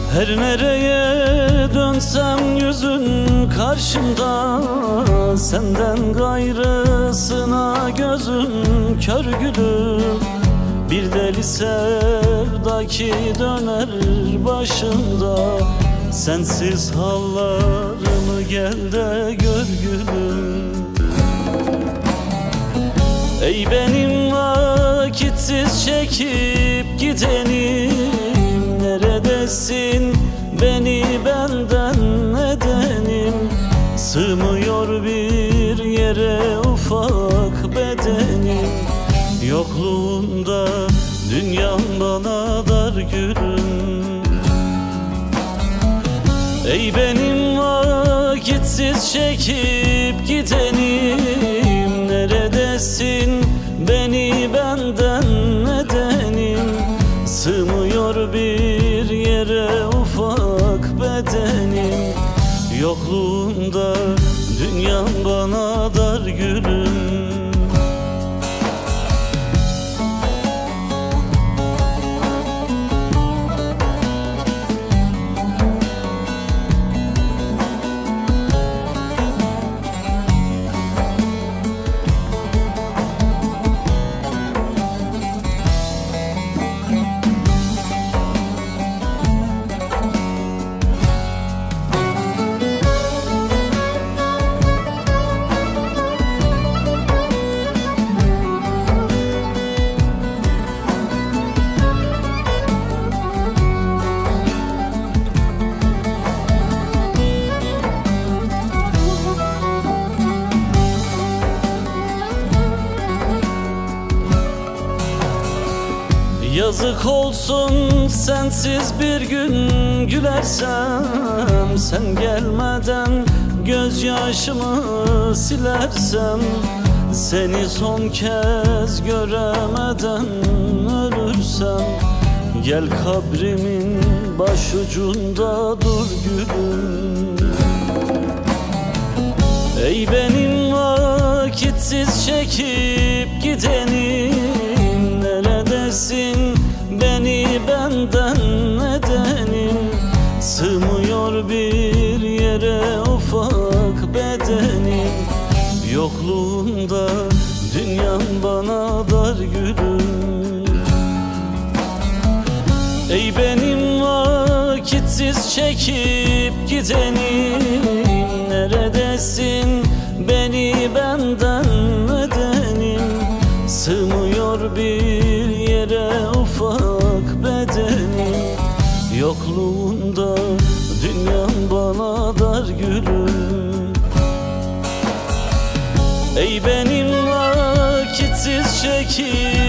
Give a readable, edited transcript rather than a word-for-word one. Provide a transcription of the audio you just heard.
Her nereye dönsem yüzün karşımda, senden gayrısına gözüm kör gülüm. Bir deli sevda ki döner başımda, sensiz hallarımı gel de gör gülüm. Ey benim vakitsiz çekip gidenim, neredesin beni benden edenim? Sığmıyor bir yere ufak bedenim, yokluğunda dünyam bana dar gülüm. Ey benim vakitsiz çekip gidenim, neredesin beni benden edenim? Sığmıyor bir yere ufak bedenim, yokluğunda dünyam bana dar gülüm. Yazık olsun sensiz bir gün gülersem, sen gelmeden gözyaşımı silersem, seni son kez göremeden ölürsem, gel kabrimin başucunda dur gülüm. Ey benim vakitsiz çekip gidenim, neredesin beni benden edenim? Sığmıyor bir yere ufak bedenim, yokluğunda dünyam bana dar gülüm. Ey benim vakitsiz çekip gidenim, neredesin beni benden edenim? Sığmıyor bir yere ufak bedenim, yokluğunda dünyam bana dar gülüm. Ey benim vakitsiz çekip